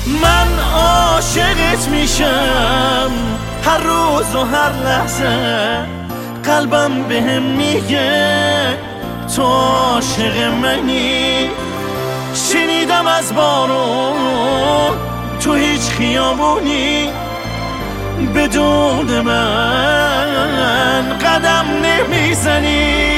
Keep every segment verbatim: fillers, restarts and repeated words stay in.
من عاشقت میشم هر روز و هر لحظه، قلبم بهم میگه تو عاشق منی. شنیدم از بارون تو هیچ خیابونی بدون من قدم نمیزنی.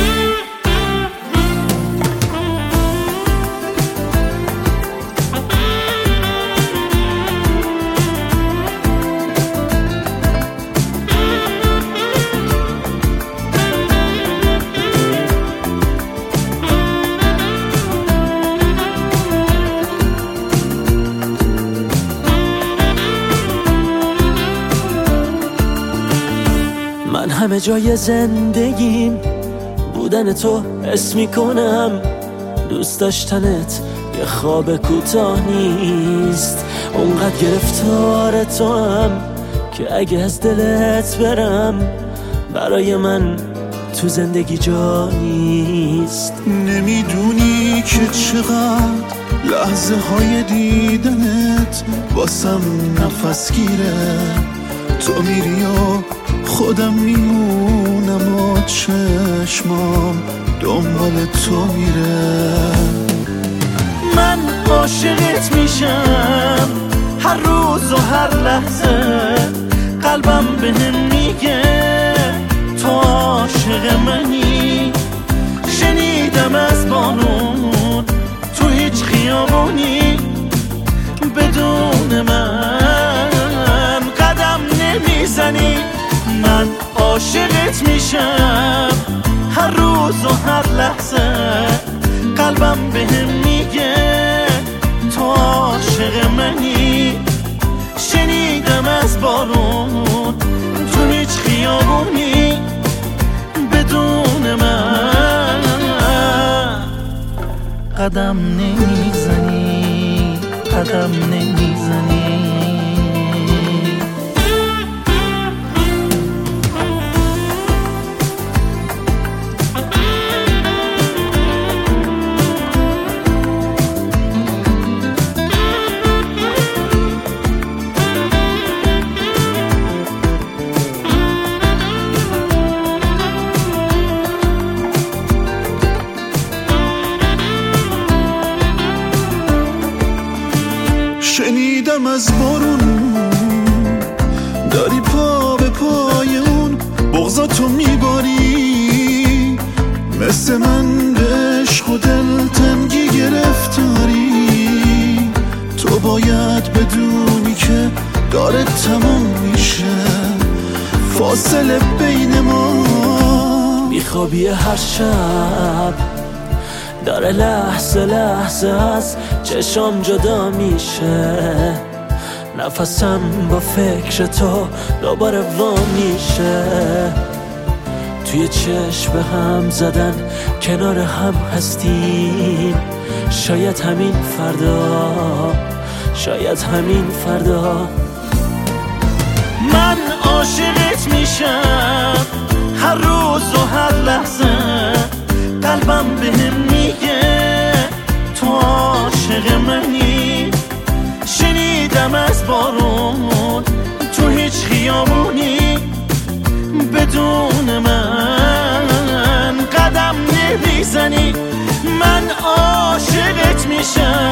من همه جای زندگیم بودن تو حس میکنم، دوست داشتنت یه خواب کوتاه نیست. اونقدر گرفتار تو هم که اگه از دلت برم برای من تو زندگی جا نیست. نمیدونی که چقدر لحظه های دیدنت واسم نفس گیره. تو میری و خودم میمونم و چشمام دنبال تو میره. من عاشقت میشم هر روز و هر لحظه، قلبم بهم میگه تو عاشق منی. شنیدم از بارون تو هیچ خیابونی بدون من قدم نمیزنی. من عاشقت میشم هر روز و هر لحظه، قلبم بهم میگه تو عاشق منی. شنیدم از بارون تو هیچ خیابونی بدون من قدم نمیزنی، قدم نمیزنی. شنیدم از بارون داری پا به پای اون بغضاتو میباری، مثل من به عشق و دلتنگی گرفتاری. تو باید بدونی که داره تمام میشه فاصله بین ما. بیخوابی هر شب داره لحظه لحظه از چشام جدا میشه، نفسم با فکر تو دوباره وا میشه. توی چشم به هم زدن کنار هم هستیم، شاید همین فردا، شاید همین فردا. من عاشقت میشم هر روز و هر لحظه، قلبم بهم میگه تو عاشق منی. شنیدم از بارون تو هیچ خیابونی بدون من قدم نمیزنی. من عاشقت میشم